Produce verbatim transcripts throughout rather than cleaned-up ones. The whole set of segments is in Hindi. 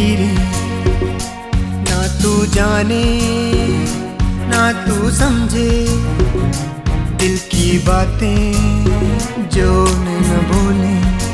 धीरे। ना तू जाने ना तू समझे दिल की बातें जो मैं न भूले।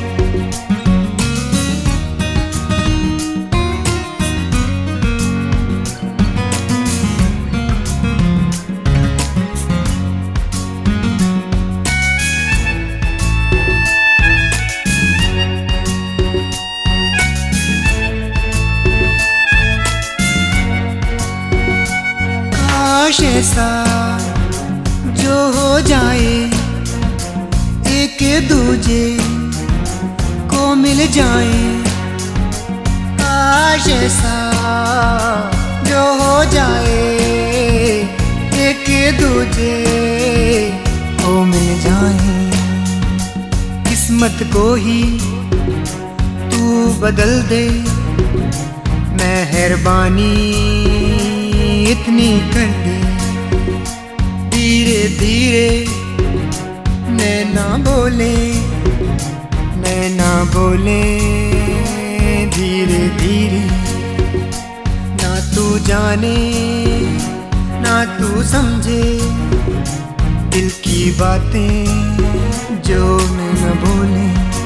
ऐसा जो हो जाए एक दूजे को मिल जाए। काश ऐसा जो हो जाए एक दूजे को मिल जाए। किस्मत को ही तू बदल दे, मेहरबानी इतनी कर दे। धीरे धीरे नैना बोले नैना बोले धीरे धीरे। ना तू जाने ना तू समझे दिल की बातें जो मैं न भूले।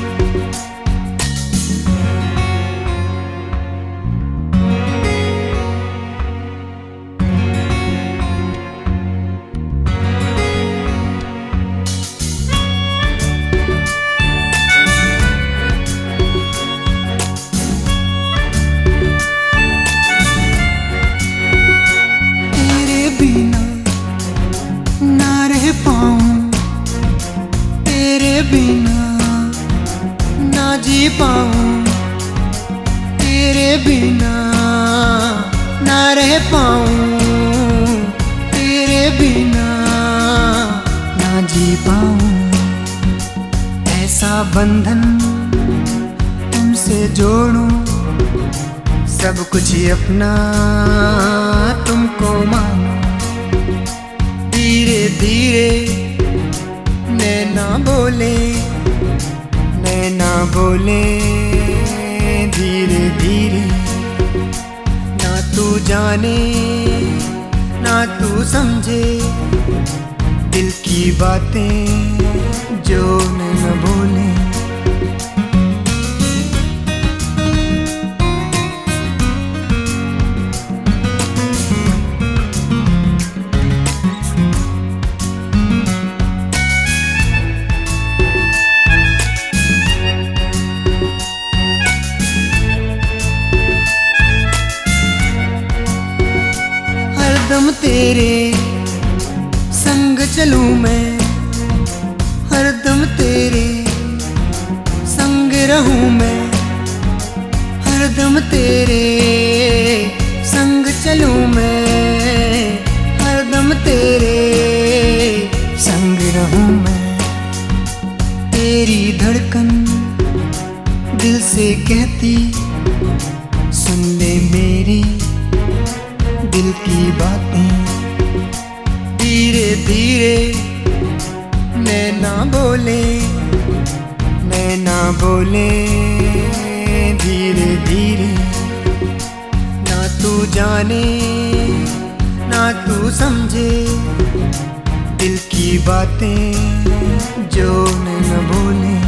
तेरे बिना ना जी पाऊं, तेरे बिना ना रह पाऊं, तेरे बिना ना जी पाऊं। ऐसा बंधन तुमसे जोड़ूं, सब कुछ अपना तुमको मानूं। धीरे धीरे नैना बोले नैना बोले धीरे धीरे। ना तू जाने ना तू समझे दिल की बातें जो मैं न भूले। हरदम तेरे संग चलूं मैं, हरदम तेरे संग रहूं मैं। हरदम तेरे संग चलूं मैं, हरदम तेरे संग रहूं मैं। तेरी धड़कन दिल से कहती सुन ले मेरी दिल की बातें। धीरे धीरे नैना बोले नैना बोले धीरे धीरे। ना तू जाने ना तू समझे दिल की बातें जो मैं न भूले।